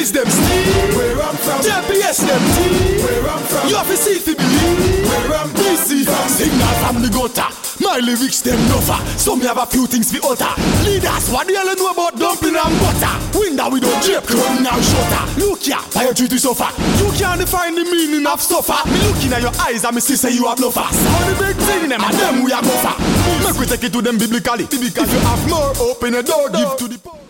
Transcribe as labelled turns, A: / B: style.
A: Cheese them steam.
B: Where I'm from.
A: JPS them team.
B: Where I'm from.
A: You have to see if you believe.
B: Where I'm
A: BC
B: from.
A: Signal from the gutter. My lyrics them nuffer. So me have a few things for utter. Leaders, what the hell you know about dumpling and butter? Window we don't drape, crowning and shutter. Look here, by your treaty suffer. You can't define the meaning of suffer. Me looking at your eyes and me see say you are bluffer. All the big thing them and them we are go for. Make we take it to them biblically. If you have more, open a door, give to the poor.